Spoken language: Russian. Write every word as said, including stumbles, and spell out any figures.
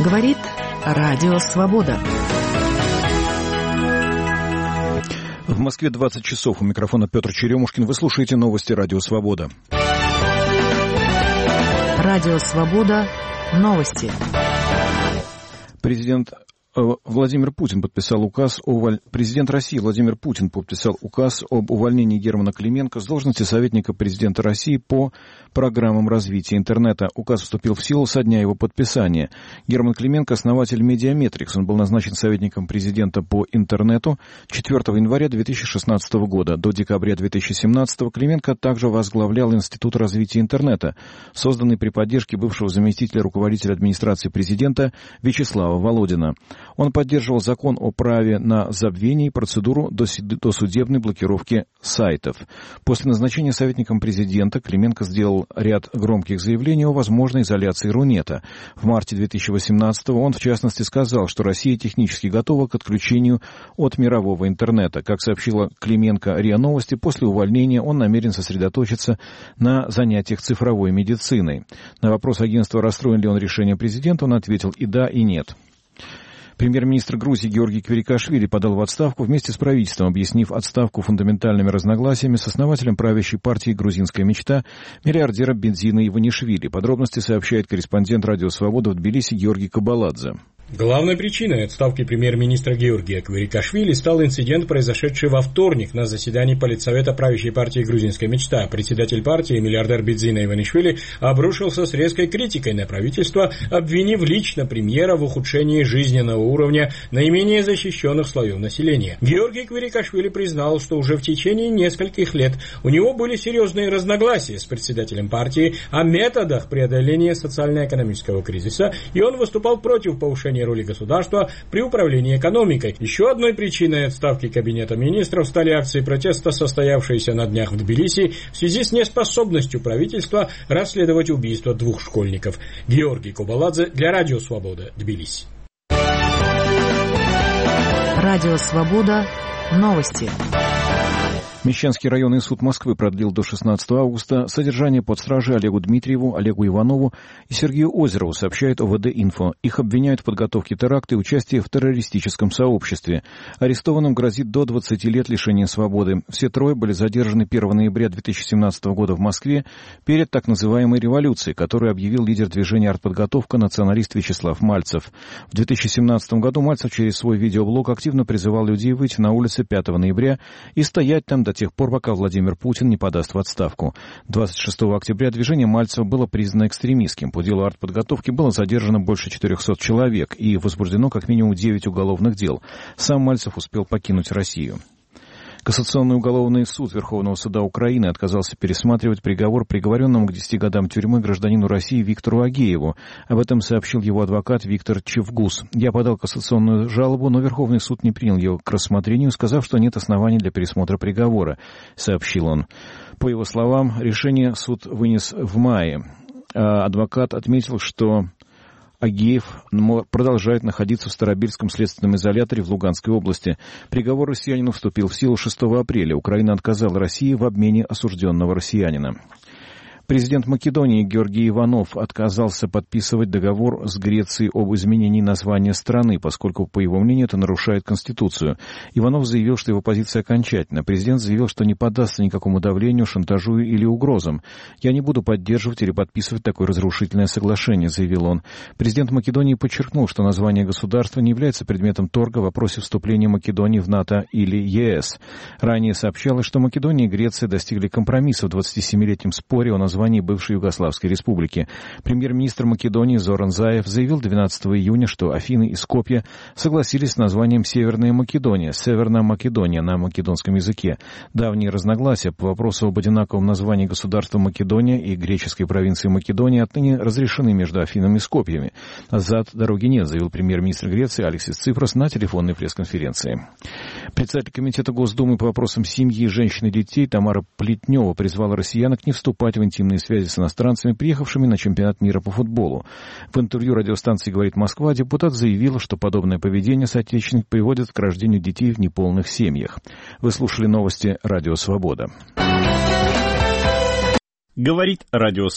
Говорит Радио Свобода. В Москве двадцать часов. У микрофона Петр Черемушкин. Вы слушаете новости Радио Свобода. Радио Свобода. Новости. Президент Владимир Путин подписал указ о... Президент России Владимир Путин подписал указ об увольнении Германа Клименко с должности советника президента России по программам развития интернета. Указ вступил в силу со дня его подписания. Герман Клименко – основатель Медиаметрикс. Он был назначен советником президента по интернету четвёртого января две тысячи шестнадцатого года. До декабря две тысячи семнадцатого Клименко также возглавлял Институт развития интернета, созданный при поддержке бывшего заместителя руководителя администрации президента Вячеслава Володина. Он поддерживал закон о праве на забвение и процедуру досудебной блокировки сайтов. После назначения советником президента Клименко сделал ряд громких заявлений о возможной изоляции Рунета. В марте две тысячи восемнадцатого он, в частности, сказал, что Россия технически готова к отключению от мирового интернета. Как сообщила Клименко РИА Новости, после увольнения он намерен сосредоточиться на занятиях цифровой медициной. На вопрос агентства, расстроен ли он решением президента, он ответил и да, и нет. Премьер-министр Грузии Георгий Квирикашвили подал в отставку вместе с правительством, объяснив отставку фундаментальными разногласиями с основателем правящей партии «Грузинская мечта» миллиардера Бензина Иванишвили. Подробности сообщает корреспондент «Радио Свобода» в Тбилиси Георгий Кабаладзе. Главной причиной отставки премьер-министра Георгия Квирикашвили стал инцидент, произошедший во вторник на заседании Политсовета правящей партии «Грузинская мечта». Председатель партии, миллиардер Бензина Иванишвили, обрушился с резкой критикой на правительство, обвинив лично премьера в ухудшении жизненного уровня наименее защищенных слоев населения. Георгий Квирикашвили признал, что уже в течение нескольких лет у него были серьезные разногласия с председателем партии о методах преодоления социально-экономического кризиса, и он выступал против повышения роли государства при управлении экономикой. Еще одной причиной отставки Кабинета министров стали акции протеста, состоявшиеся на днях в Тбилиси в связи с неспособностью правительства расследовать убийство двух школьников. Георгий Кабаладзе для Радио Свобода, Тбилиси. Радио Свобода. Новости. Мещанский районный суд Москвы продлил до шестнадцатого августа содержание под стражей Олегу Дмитриеву, Олегу Иванову и Сергею Озерову, сообщает ОВД-Инфо. Их обвиняют в подготовке теракта и участии в террористическом сообществе. Арестованным грозит до двадцати лет лишения свободы. Все трое были задержаны первого ноября две тысячи семнадцатого года в Москве перед так называемой революцией, которую объявил лидер движения «Артподготовка» националист Вячеслав Мальцев. В две тысячи семнадцатом году Мальцев через свой видеоблог активно призывал людей выйти на улицы пятого ноября и стоять там до тех пор, пока Владимир Путин не подаст в отставку. двадцать шестого октября движение Мальцева было признано экстремистским. По делу артподготовки было задержано больше четырехсот человек и возбуждено как минимум девять уголовных дел. Сам Мальцев успел покинуть Россию. Кассационный уголовный суд Верховного суда Украины отказался пересматривать приговор приговоренному к десяти годам тюрьмы гражданину России Виктору Агееву. Об этом сообщил его адвокат Виктор Чевгус. «Я подал кассационную жалобу, но Верховный суд не принял ее к рассмотрению, сказав, что нет оснований для пересмотра приговора», — сообщил он. По его словам, решение суд вынес в мае. А адвокат отметил, что Агеев продолжает находиться в Старобельском следственном изоляторе в Луганской области. Приговор россиянину вступил в силу шестого апреля. Украина отказала России в обмене осужденного россиянина. Президент Македонии Георгий Иванов отказался подписывать договор с Грецией об изменении названия страны, поскольку, по его мнению, это нарушает Конституцию. Иванов заявил, что его позиция окончательна. Президент заявил, что не поддастся никакому давлению, шантажу или угрозам. «Я не буду поддерживать или подписывать такое разрушительное соглашение», — заявил он. Президент Македонии подчеркнул, что название государства не является предметом торга в вопросе вступления Македонии в НАТО или ЕС. Ранее сообщалось, что Македония и Греция достигли компромисса в двадцатисемилетнем споре о названии бывшей Югославской республики. Премьер-министр Македонии Зоран Заев заявил двенадцатого июня, что Афины и Скопье согласились с названием Северная Македония, Северная Македония на македонском языке. Давние разногласия по вопросу об одинаковом названии государства Македония и греческой провинции Македония отныне разрешены между Афинами и Скопьями. Назад дороги нет, заявил премьер-министр Греции Алексис Ципрос на телефонной пресс-конференции. Председатель комитета Госдумы по вопросам семьи, женщин и детей Тамара Плетнева призвала россиянок не вступать в интимные связи с иностранцами, приехавшими на чемпионат мира по футболу. В интервью радиостанции «Говорит Москва» депутат заявила, что подобное поведение соотечественников приводит к рождению детей в неполных семьях. Вы слушали новости Радио Свобода. Говорит Радио